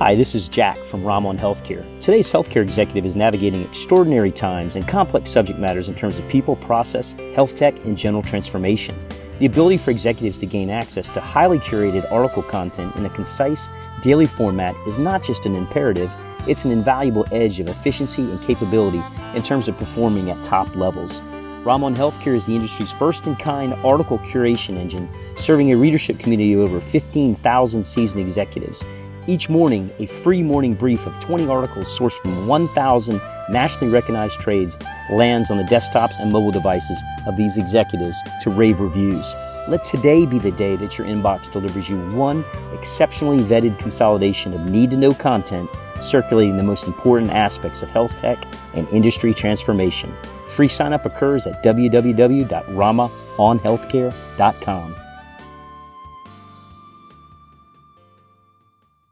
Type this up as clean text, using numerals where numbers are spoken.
Hi, this is Jack from Ramon Healthcare. Today's healthcare executive is navigating extraordinary times and complex subject matters in terms of people, process, health tech, and general transformation. The ability for executives to gain access to highly curated article content in a concise, daily format is not just an imperative, it's an invaluable edge of efficiency and capability in terms of performing at top levels. Ramon Healthcare is the industry's first-in-kind article curation engine, serving a readership community of over 15,000 seasoned executives. Each morning, a free morning brief of 20 articles sourced from 1,000 nationally recognized trades lands on the desktops and mobile devices of these executives to rave reviews. Let today be the day that your inbox delivers you one exceptionally vetted consolidation of need-to-know content circulating the most important aspects of health tech and industry transformation. Free sign-up occurs at www.ramaonhealthcare.com.